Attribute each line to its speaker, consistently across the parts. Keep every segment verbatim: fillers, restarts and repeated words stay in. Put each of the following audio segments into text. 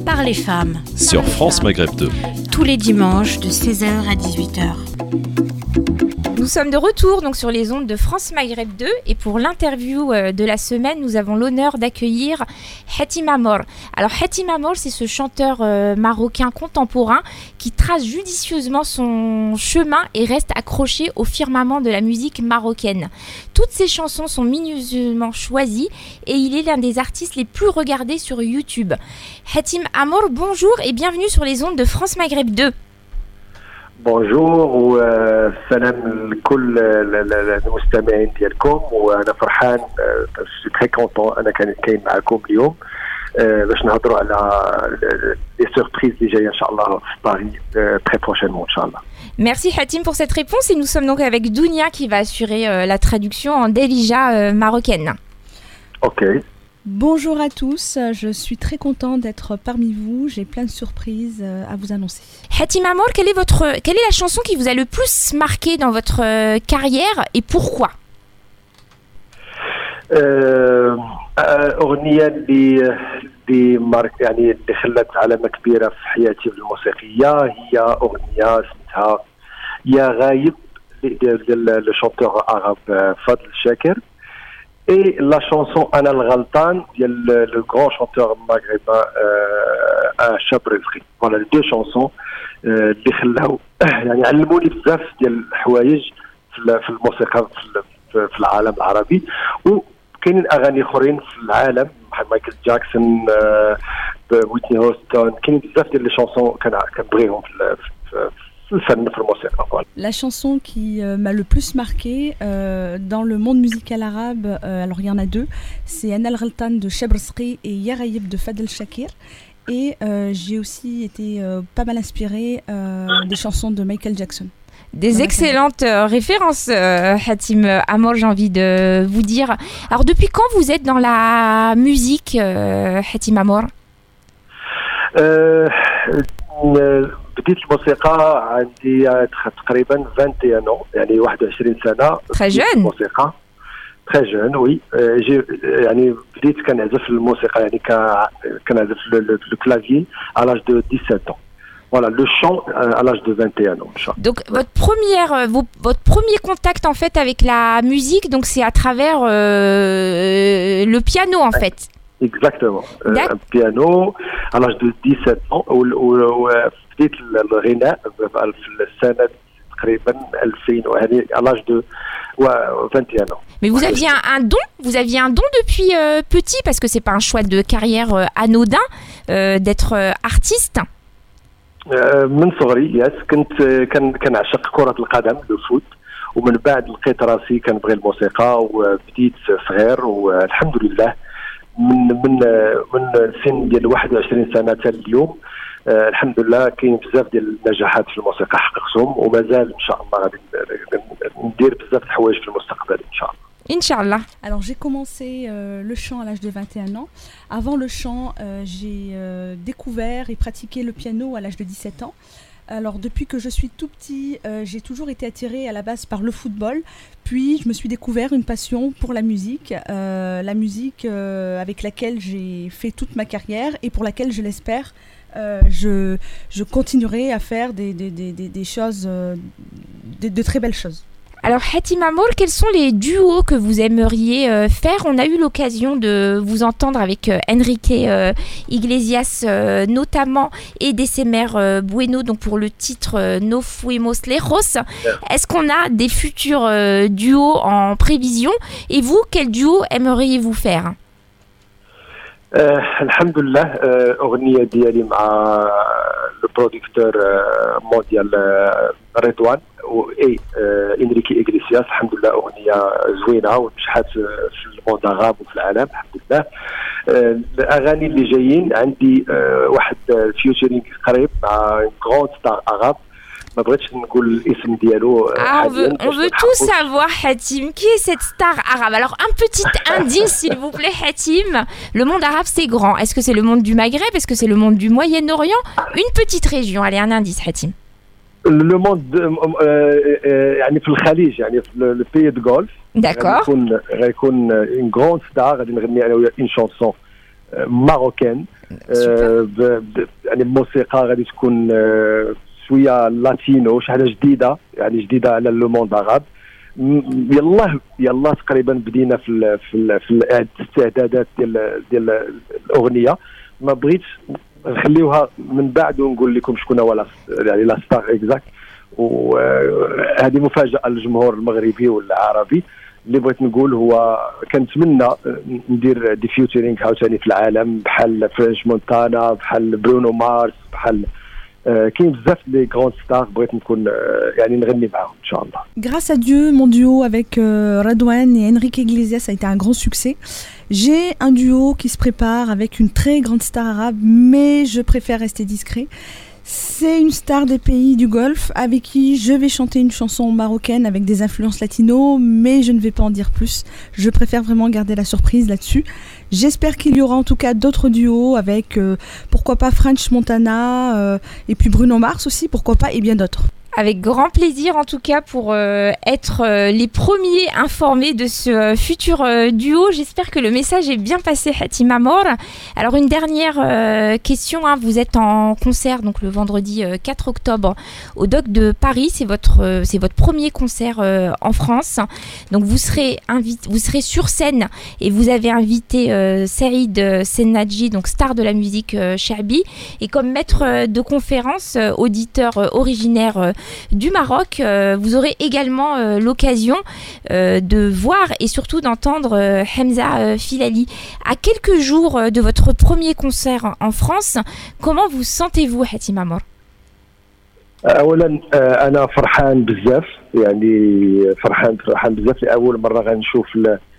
Speaker 1: par les femmes.
Speaker 2: Sur France Maghreb deux.
Speaker 1: Tous les dimanches de seize heures à dix-huit heures.
Speaker 3: Nous sommes de retour donc sur les ondes de France Maghreb deux et pour l'interview de la semaine, nous avons l'honneur d'accueillir Hatim Amor. Alors Hatim Amor, c'est ce chanteur euh, marocain contemporain qui trace judicieusement son chemin et reste accroché au firmament de la musique marocaine. Toutes ses chansons sont minutieusement choisies et il est l'un des artistes les plus regardés sur YouTube. Hatim Amor, bonjour et bienvenue sur les ondes de France Maghreb deux.
Speaker 4: بونجور والسلام لكل المستمعين ديالكم وانا فرحان سي تري كونطون انا كاين معكم اليوم باش نهضروا على لي سوربريز اللي جايه ان شاء الله في باريس très prochainement inchallah.
Speaker 3: Merci Hatim pour cette réponse et nous sommes donc avec Dounia qui va assurer euh, la traduction en Delija euh, marocaine.
Speaker 4: OK.
Speaker 5: Bonjour à tous, je suis très contente d'être parmi vous, j'ai plein de surprises à vous annoncer.
Speaker 3: Hatim Amor, quelle est, votre, quelle est la chanson qui vous a le plus marqué dans votre carrière et pourquoi?
Speaker 4: أغنية اللي اللي مارك يعني اللي خلت علامة كبيرة في حياتي الموسيقية هي أغنية اسمها يا غايب ديال لو شونتور عرب فضل شاكر. Et la chanson Ana al-Ghaltan, le, le grand chanteur maghrébin euh, Chabr El-Khi. Voilà les deux chansons اللي خلاو يعني علموني بزاف ديال الحوايج في في الموسيقى في, في العالم العربي وكاينين اغاني اخرين في العالم بحال مايكل جاكسون ويتني هوستون كاينين بزاف ديال لي شانسون كنبغيهم في, في
Speaker 5: La chanson qui euh, m'a le plus marqué euh, dans le monde musical arabe, euh, alors il y en a deux, c'est Ana al-Ghaltan de Chabr El-Khi et Ya Ghayib de Fadel Shakir. Et euh, j'ai aussi été euh, pas mal inspirée euh, des chansons de Michael Jackson.
Speaker 3: Des excellentes euh, références, euh, Hatim Amor, j'ai envie de vous dire. Alors depuis quand vous êtes dans la musique, euh, Hatim Amor?
Speaker 4: euh, euh, بديت الموسيقى عندي تقريبا واحد وعشرين ans يعني واحد وعشرين سنه.
Speaker 3: Très jeune.
Speaker 4: الموسيقى très jeune oui j'ai يعني بديت كنعزف الموسيقى يعني كنعزف لو clavier à l'âge de dix-sept ans. Voilà, le chant à l'âge de vingt et un ans.
Speaker 3: Donc votre première, vos, votre premier contact en fait avec la musique, donc c'est à travers euh, le piano en fait.
Speaker 4: Exactement. Euh, un piano à l'âge de dix-sept ans وبديت الغناء في السنة تقريبا ألفين وهذه à l'âge de vingt et un ans.
Speaker 3: Mais vous aviez un, un don, vous aviez un don depuis euh, petit parce que c'est pas un choix de carrière euh, anodin euh, d'être euh, artiste.
Speaker 4: من صغري ياس كنت كان كنعشق كرة القدم لو فوت ومن بعد لقيت راسي كنبغي الموسيقى وبديت صغير والحمد لله من من من سن ديال واحد وعشرين سنه حتى اليوم آه الحمد لله كاين بزاف ديال النجاحات في الموسيقى حققتهم ومازال ان شاء الله غادي ندير بزاف د الحوايج في المستقبل ان شاء الله.
Speaker 3: Inch'Allah.
Speaker 5: Alors j'ai commencé euh, le chant à l'âge de vingt et un ans. Avant le chant, euh, j'ai euh, découvert et pratiqué le piano à l'âge de dix-sept ans. Alors depuis que je suis tout petit, euh, j'ai toujours été attirée à la base par le football. Puis je me suis découvert une passion pour la musique, euh, la musique euh, avec laquelle j'ai fait toute ma carrière et pour laquelle je l'espère, euh, je, je continuerai à faire des, des, des, des choses, euh, de, de très belles choses.
Speaker 3: Alors Hatim Amor, quels sont les duos que vous aimeriez euh, faire? On a eu l'occasion de vous entendre avec euh, Enrique euh, Iglesias euh, notamment et December euh, Bueno donc pour le titre euh, No Fuimos Lejos. Est-ce qu'on a des futurs euh, duos en prévision? Et vous, quel duo aimeriez-vous faire?
Speaker 4: euh, Alhamdulillah, euh, أغنية ديالي مع le producteur euh, mondial euh, Redouane et إنريكي إغليسياس الحمد لله أغنية زوينة ونجحت في الموند العرب وفي العالم الحمد لله. الأغاني اللي جايين عندي واحد فيوتشرينغ قريب مع غراند ستار عرب ما بغيتش نقول الاسم ديالو.
Speaker 3: Ah, on veut, on veut tout savoir, Hatim. Qui est cette star arabe? Alors, un petit indice, s'il vous plaît, Hatim. Le monde arabe, c'est grand. Est-ce que c'est le monde du Maghreb? Est-ce que c'est le monde du Moyen-Orient? Une petite région. Allez, un indice, Hatim.
Speaker 4: Le monde يعني في الخليج يعني في le pays de Golfe.
Speaker 3: D'accord.
Speaker 4: غيكون غيكون une grande star غادي نغني انا وياه une chanson marocaine. يعني الموسيقى غادي تكون شويه لاتينو، شي حاجه جديده يعني جديده على لو موند عرب. يلا يلا تقريبا بدينا في ال في ال في الاستعدادات ديال ديال الاغنيه. ما بغيتش نخليوها من بعد ونقول لكم شكون هو يعني لا ستار اكزاكت، وهذه مفاجاه للجمهور المغربي والعربي. اللي بغيت نقول هو كنتمنى ندير دي فيوتشرينغ عاوتاني في العالم بحال فرنش مونتانا، بحال برونو مارس، بحال كاين بزاف لي غراند ستار بغيت نكون يعني نغني معاهم ان شاء الله.
Speaker 5: Grâce à Dieu, mon duo avec euh, Redouane et Enrique Iglesias a été un grand succès. J'ai un duo qui se prépare avec une très grande star arabe, mais je préfère rester discret. C'est une star des pays du Golfe avec qui je vais chanter une chanson marocaine avec des influences latino, mais je ne vais pas en dire plus. Je préfère vraiment garder la surprise là-dessus. J'espère qu'il y aura en tout cas d'autres duos avec euh, pourquoi pas French Montana euh, et puis Bruno Mars aussi, pourquoi pas, et bien d'autres.
Speaker 3: Avec grand plaisir en tout cas pour euh, être euh, les premiers informés de ce euh, futur euh, duo. J'espère que le message est bien passé, Hatima Mor. Alors une dernière euh, question, hein. Vous êtes en concert donc le vendredi euh, quatre octobre au Dock de Paris. C'est votre, euh, c'est votre premier concert euh, en France. Donc vous serez, invité, vous serez sur scène et vous avez invité euh, Saïd Senadji, donc star de la musique euh, Shaabi, et comme maître euh, de conférence, euh, auditeur euh, originaire euh, du Maroc. Euh, vous aurez également euh, l'occasion euh, de voir et surtout d'entendre euh, Hamza euh, Filali. À quelques jours euh, de votre premier concert en France, comment vous sentez-vous, Hatima Mor?
Speaker 4: اولا انا فرحان بزاف، يعني فرحان فرحان بزاف لاول مره غنشوف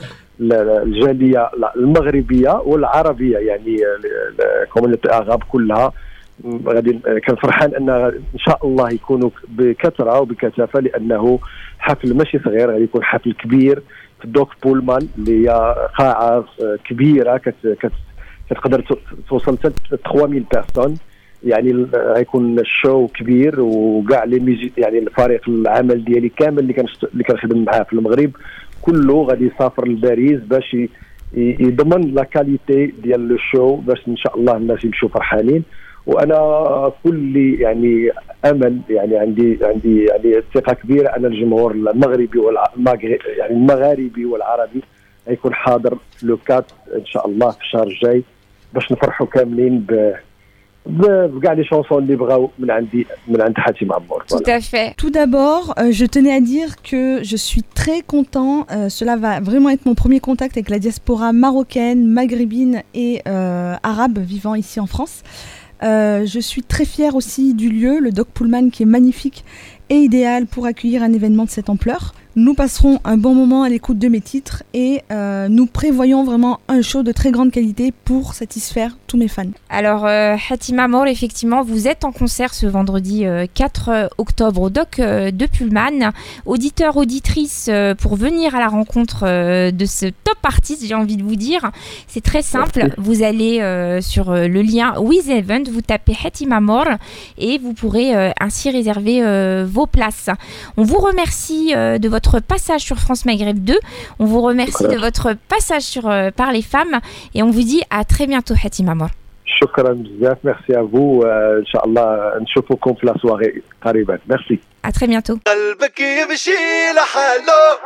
Speaker 4: الجاليه المغربيه والعربيه، يعني الكوميونيتي اغاب كلها. غادي كان فرحان ان ان شاء الله يكونوا بكثره وبكثافه، لانه حفل ماشي صغير، غادي يكون حفل كبير في الدوك بولمان اللي هي قاعه كبيره كت كتقدر توصل حتى ثلاثة آلاف بيرسون. يعني غيكون الشو كبير، وكاع لي ميوزيك يعني الفريق العمل ديالي كامل اللي كنشت... اللي كنخدم معاه في المغرب كله غادي يسافر لباريس باش ي... يضمن لا كاليتي ديال لو شو، باش ان شاء الله الناس يمشوا فرحانين. وانا كل يعني امل، يعني عندي عندي يعني ثقه كبيره ان الجمهور المغربي والمغربي يعني المغاربي والعربي غيكون حاضر لو كات ان شاء الله في الشهر الجاي باش نفرحوا كاملين ب بكاع لي شانسون اللي بغاو من عندي من عند حاتم عمور.
Speaker 3: Tout à fait.
Speaker 5: Tout d'abord, euh, je tenais à dire que je suis très content. Euh, cela va vraiment être mon premier contact avec la diaspora marocaine, maghrébine et euh, arabe vivant ici en France. Euh, je suis très fière aussi du lieu, le Dock Pullman, qui est magnifique et idéal pour accueillir un événement de cette ampleur. Nous passerons un bon moment à l'écoute de mes titres et euh, nous prévoyons vraiment un show de très grande qualité pour satisfaire tous mes fans.
Speaker 3: Alors euh, Hatima Mor, effectivement, vous êtes en concert ce vendredi euh, quatre octobre au Dock euh, de Pullman. Auditeurs, auditrices, euh, pour venir à la rencontre euh, de ce top artiste, j'ai envie de vous dire, c'est très simple. Vous allez euh, sur euh, le lien With Event, vous tapez Hatima Mor et vous pourrez euh, ainsi réserver euh, vos places. On vous remercie euh, de votre passage sur France Maghreb deux. On vous remercie de votre passage sur euh, Par les femmes et on vous dit à très bientôt, Hatima Mor.
Speaker 4: شكرا بزاف، merci à vous. ان شاء الله نشوفكم في لا سواري قريبا. merci.
Speaker 3: À très bientôt.
Speaker 2: قلبك يمشي لحاله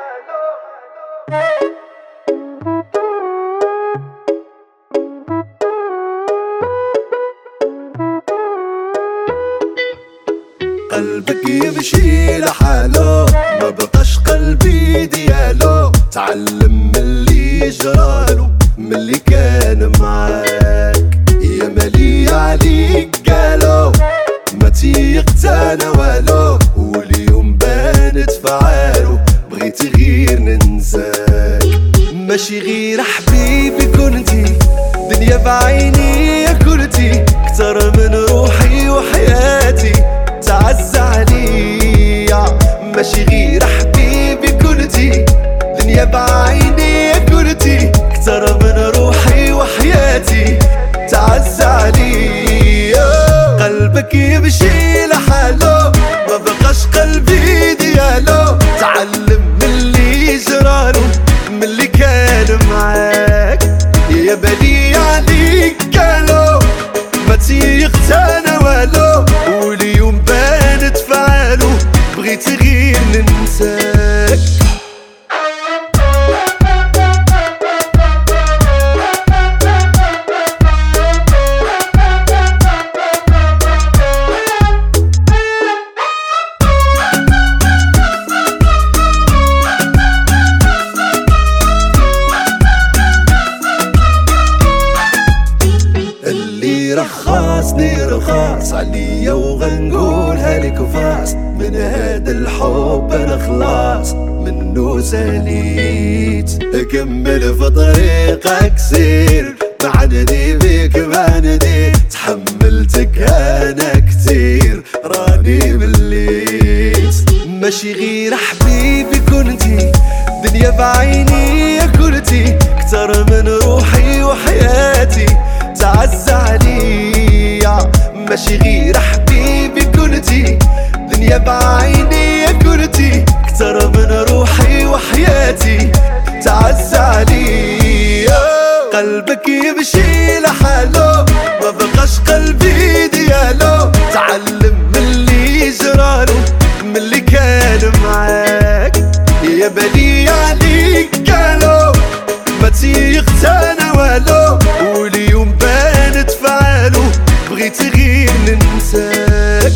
Speaker 2: قلبك يمشي لحاله ما بقاش قلبي ديالو، تعلم من اللي جرالو من اللي كان معاك، يا مالي عليك قالو ما تيقتانا والو، واليوم بانت فعالو بغيت غير ننساك. ماشي غير حبيبي كنتي دنيا بعيني يا كلتي، كتر من روحي وحياتي تعز عليا. ماشي غير حبيبي كنتي دنيا بعيني يا كلتي، كتر من روحي وحياتي ننساك رخصني رخاص عليا وغنقولها لك فاس من هذا الحب انا خلاص منو ساليت كمل في طريقك سير بعدني بيك بعدني تحملتك انا كتير راني مليت ماشي غير حبيبي كنتي دنيا بعيني يا كنتي كتر من روحي وحياتي تعز عليا ماشي غير حبيبي كنتي دنيا بعيني يا كنتي كتر من روحي وحياتي تعز عليا قلبك يمشي لحاله ما بقاش قلبي ديالو تعلم من اللي جرالو من اللي كان معاك يا بالي عليك قالو ما تيقت انا والو واليوم بانت فعالو بغيت غير ننساك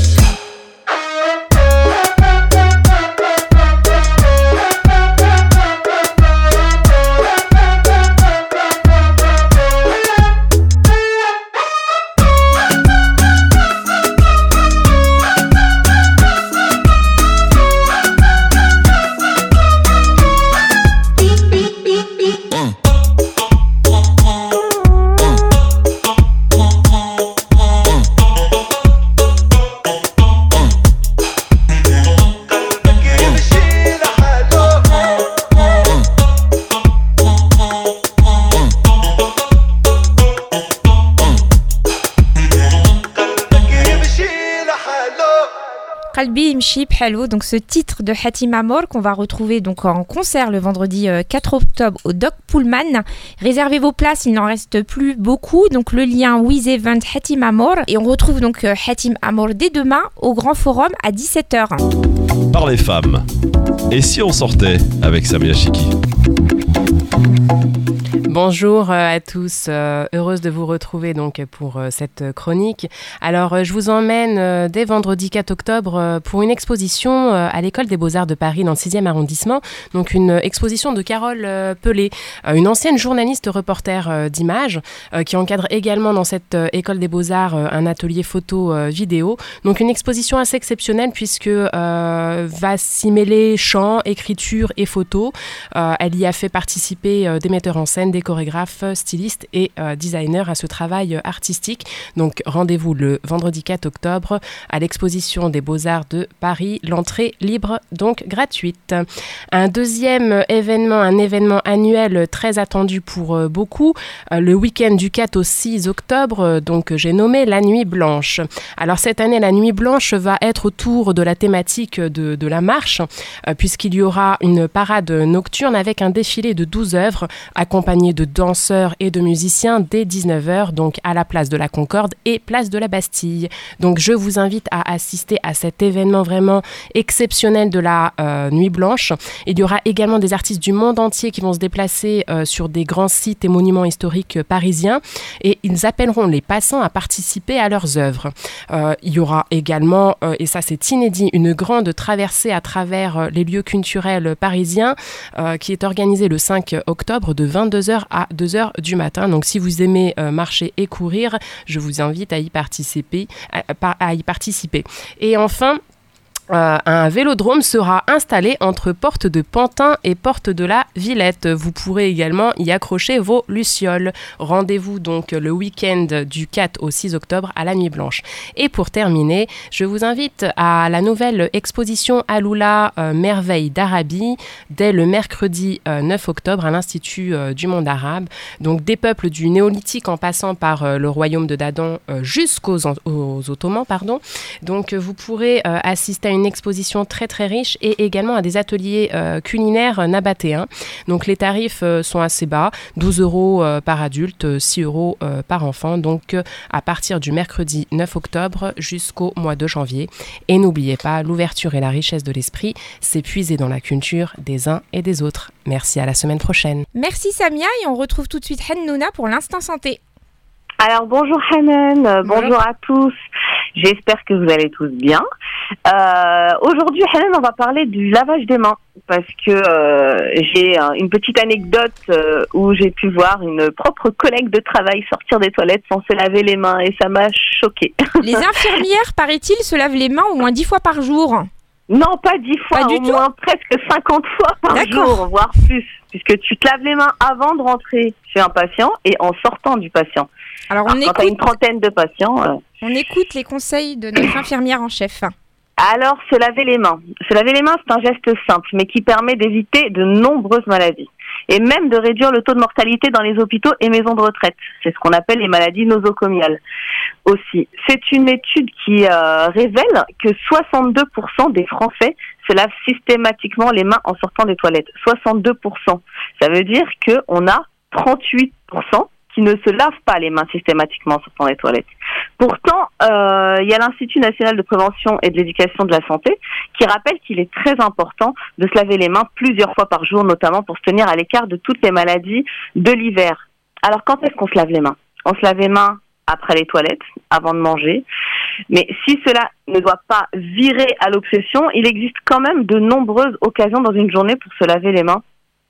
Speaker 3: Qalbi Yimshi Bhalo, donc ce titre de Hatim Amor qu'on va retrouver donc en concert le vendredi quatre octobre au Doc Pullman. Réservez vos places, il n'en reste plus beaucoup. Donc le lien With Event Hatim Amor et on retrouve donc Hatim Amor dès demain au Grand Forum à dix-sept heures.
Speaker 6: Par les femmes. Et si on sortait avec Samia Chiki?
Speaker 7: Bonjour à tous, euh, heureuse de vous retrouver donc pour euh, cette chronique. Alors euh, je vous emmène euh, dès vendredi quatre octobre euh, pour une exposition euh, à l'école des Beaux-Arts de Paris dans le sixième arrondissement, donc une euh, exposition de Carole euh, Pelé, euh, une ancienne journaliste reporter euh, d'images euh, qui encadre également dans cette euh, école des Beaux-Arts euh, un atelier photo euh, vidéo. Donc une exposition assez exceptionnelle puisque euh, va s'y mêler chant, écriture et photo. Euh, elle y a fait participer euh, des metteurs en scène, des chorégraphe, styliste et euh, designer à ce travail euh, artistique. Donc rendez-vous le vendredi quatre octobre à l'exposition des Beaux-Arts de Paris. L'entrée libre, donc gratuite. Un deuxième événement, un événement annuel très attendu pour euh, beaucoup, euh, le week-end du quatre au six octobre, euh, donc j'ai nommé la Nuit Blanche. Alors cette année, la Nuit Blanche va être autour de la thématique de, de la marche, euh, puisqu'il y aura une parade nocturne avec un défilé de douze œuvres accompagné de danseurs et de musiciens dès dix-neuf heures, donc à la place de la Concorde et place de la Bastille. Donc je vous invite à assister à cet événement vraiment exceptionnel de la euh, Nuit Blanche. Il y aura également des artistes du monde entier qui vont se déplacer euh, sur des grands sites et monuments historiques parisiens et ils appelleront les passants à participer à leurs œuvres. Euh, il y aura également, euh, et ça c'est inédit, une grande traversée à travers euh, les lieux culturels parisiens euh, qui est organisée le cinq octobre de vingt-deux heures à deux heures du matin. Donc si vous aimez euh, marcher et courir, je vous invite à y participer. À, à y participer. Et enfin, Euh, un vélodrome sera installé entre porte de Pantin et porte de la Villette. Vous pourrez également y accrocher vos lucioles. Rendez-vous donc le week-end du quatre au six octobre à la Nuit Blanche. Et pour terminer, je vous invite à la nouvelle exposition Aloula euh, Merveilles d'Arabie dès le mercredi euh, neuf octobre à l'Institut euh, du monde arabe. Donc des peuples du néolithique en passant par euh, le royaume de Dadan euh, jusqu'aux aux Ottomans. Pardon. Donc vous pourrez euh, assister à une exposition très très riche et également à des ateliers euh, culinaires nabatéens. Donc les tarifs euh, sont assez bas, douze euros euh, par adulte, six euros euh, par enfant, donc euh, à partir du mercredi neuf octobre jusqu'au mois de janvier. Et n'oubliez pas, l'ouverture et la richesse de l'esprit, c'est puiser dans la culture des uns et des autres. Merci, à la semaine prochaine.
Speaker 3: Merci Samia, et on retrouve tout de suite Hennouna pour l'instant santé.
Speaker 8: Alors bonjour Hanan, euh, bonjour. bonjour à tous, j'espère que vous allez tous bien. Euh, aujourd'hui Hanan, on va parler du lavage des mains parce que euh, j'ai euh, une petite anecdote euh, où j'ai pu voir une propre collègue de travail sortir des toilettes sans se laver les mains et ça m'a choquée.
Speaker 3: Les infirmières, paraît-il, se lavent les mains au moins dix fois par jour.
Speaker 8: Non, pas dix fois,
Speaker 3: pas
Speaker 8: au moins presque cinquante fois par D'accord. jour, voire plus, puisque tu te laves les mains avant de rentrer chez un patient et en sortant du patient.
Speaker 3: Alors, on
Speaker 8: Alors
Speaker 3: écoute,
Speaker 8: quand tu as une trentaine de patients... Euh...
Speaker 3: On écoute les conseils de notre infirmière en chef.
Speaker 8: Alors, se laver les mains. Se laver les mains, c'est un geste simple, mais qui permet d'éviter de nombreuses maladies. Et même de réduire le taux de mortalité dans les hôpitaux et maisons de retraite. C'est ce qu'on appelle les maladies nosocomiales aussi. C'est une étude qui euh, révèle que soixante-deux pour cent des Français se lavent systématiquement les mains en sortant des toilettes. soixante-deux pour cent. Ça veut dire qu'on a trente-huit pour cent qui ne se lavent pas les mains systématiquement en sortant des toilettes. Pourtant, euh, il y a l'Institut national de prévention et de l'éducation de la santé qui rappelle qu'il est très important de se laver les mains plusieurs fois par jour, notamment pour se tenir à l'écart de toutes les maladies de l'hiver. Alors, quand est-ce qu'on se lave les mains ? On se lave les mains après les toilettes, avant de manger. Mais si cela ne doit pas virer à l'obsession, il existe quand même de nombreuses occasions dans une journée pour se laver les mains.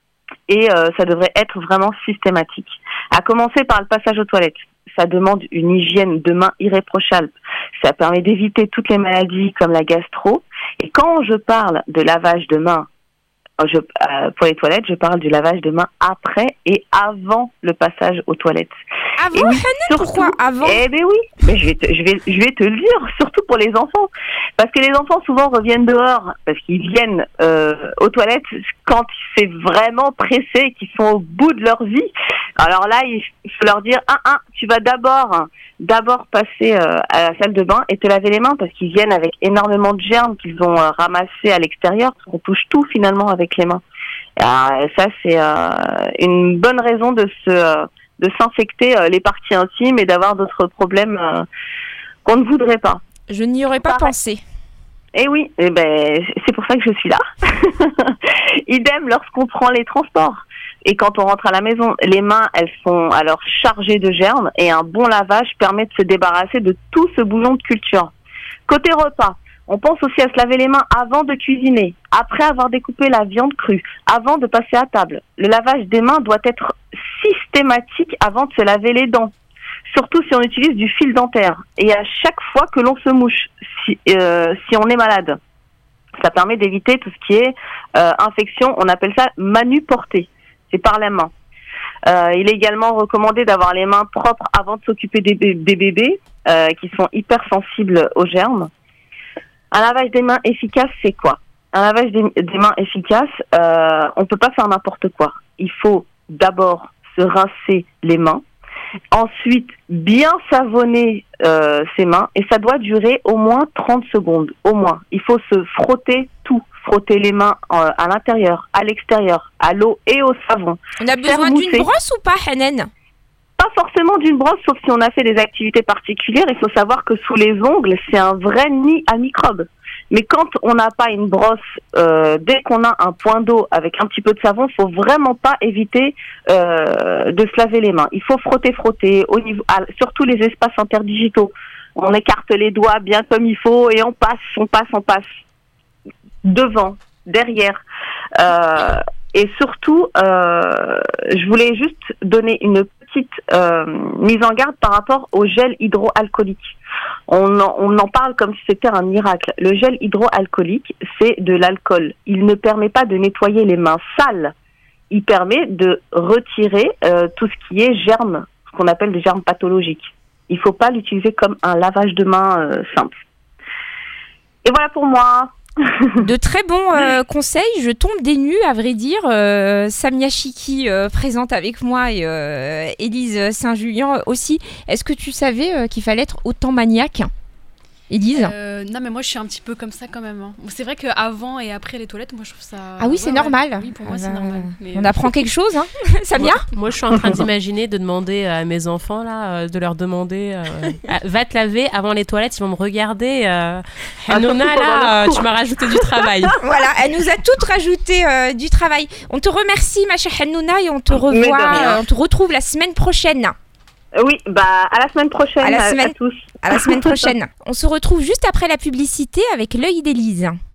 Speaker 8: Et euh, ça devrait être vraiment systématique. À commencer par le passage aux toilettes. Ça demande une hygiène de main irréprochable. Ça permet d'éviter toutes les maladies comme la gastro. Et quand je parle de lavage de main je, euh, pour les toilettes, je parle du lavage de main après et avant le passage aux toilettes.
Speaker 3: Avant, oui, surtout, pourquoi avant ?
Speaker 8: Eh bien oui, mais je vais, te, je, vais, je vais te le dire, surtout pour les enfants. Parce que les enfants souvent reviennent dehors, parce qu'ils viennent euh, aux toilettes quand c'est vraiment pressé, qu'ils sont au bout de leur vie. Alors là, il faut leur dire, ah, ah, tu vas d'abord, d'abord passer euh, à la salle de bain et te laver les mains, parce qu'ils viennent avec énormément de germes qu'ils ont euh, ramassés à l'extérieur, parce qu'on touche tout finalement avec les mains. Alors, ça, c'est euh, une bonne raison de se... Euh, de s'infecter euh, les parties intimes et d'avoir d'autres problèmes euh, qu'on ne voudrait pas.
Speaker 3: Je n'y aurais pas Pareil. pensé.
Speaker 8: Eh oui, eh ben, c'est pour ça que je suis là. Idem lorsqu'on prend les transports. Et quand on rentre à la maison, les mains, elles sont alors chargées de germes et un bon lavage permet de se débarrasser de tout ce bouillon de culture. Côté repas, on pense aussi à se laver les mains avant de cuisiner, après avoir découpé la viande crue, avant de passer à table. Le lavage des mains doit être systématique avant de se laver les dents, surtout si on utilise du fil dentaire et à chaque fois que l'on se mouche, si, euh, si on est malade. Ça permet d'éviter tout ce qui est euh, infection, on appelle ça manuporté, c'est par la main. Euh, il est également recommandé d'avoir les mains propres avant de s'occuper des, bé- des bébés euh, qui sont hypersensibles aux germes. Un lavage des mains efficace, c'est quoi ? Un lavage des, des mains efficace, euh, on ne peut pas faire n'importe quoi. Il faut d'abord se rincer les mains, ensuite bien savonner euh, ses mains, et ça doit durer au moins trente secondes, au moins. Il faut se frotter tout, frotter les mains euh, à l'intérieur, à l'extérieur, à l'eau et au savon.
Speaker 3: On a besoin d'une brosse ou pas, Hanan ?
Speaker 8: Pas forcément d'une brosse, sauf si on a fait des activités particulières. Il faut savoir que sous les ongles, c'est un vrai nid à microbes. Mais quand on n'a pas une brosse, euh, dès qu'on a un point d'eau avec un petit peu de savon, il faut vraiment pas éviter euh, de se laver les mains. Il faut frotter, frotter, au niveau, à, surtout les espaces interdigitaux. On écarte les doigts bien comme il faut et on passe, on passe, on passe. Devant, derrière. Euh, et surtout, euh, je voulais juste donner une petite euh, mise en garde par rapport au gel hydroalcoolique. On en, on en parle comme si c'était un miracle. Le gel hydroalcoolique, c'est de l'alcool. Il ne permet pas de nettoyer les mains sales. Il permet de retirer euh, tout ce qui est germes, ce qu'on appelle des germes pathologiques. Il ne faut pas l'utiliser comme un lavage de main euh, simple. Et voilà pour moi.
Speaker 3: De très bons euh, conseils, je tombe des nues à vrai dire. Euh, Samia Chiki euh, présente avec moi et euh, Élise Saint-Julien aussi. Est-ce que tu savais euh, qu'il fallait être autant maniaque ? Élise
Speaker 9: euh, Non, mais moi je suis un petit peu comme ça quand même. Hein. C'est vrai qu'avant et après les toilettes, moi je trouve ça.
Speaker 3: Ah oui,
Speaker 9: ouais,
Speaker 3: c'est
Speaker 9: ouais.
Speaker 3: normal.
Speaker 9: Oui, pour moi
Speaker 3: Ah
Speaker 9: c'est
Speaker 3: bah,
Speaker 9: normal. Mais
Speaker 3: on
Speaker 9: euh...
Speaker 3: apprend quelque chose, hein Samia?
Speaker 7: Moi, moi, je suis en train d'imaginer de demander à mes enfants, là, euh, de leur demander euh, ah, va te laver avant les toilettes, ils vont me regarder. Euh, Hanouna, là, euh, tu m'as rajouté du travail.
Speaker 3: Voilà, elle nous a toutes rajouté euh, du travail. On te remercie, ma chère Hanouna, et on te revoit, euh, on te retrouve la semaine prochaine.
Speaker 8: Oui, bah à la semaine prochaine
Speaker 3: à, la
Speaker 8: à,
Speaker 3: semaine,
Speaker 8: à tous.
Speaker 3: À la semaine prochaine. On se retrouve juste après la publicité avec l'œil d'Élise.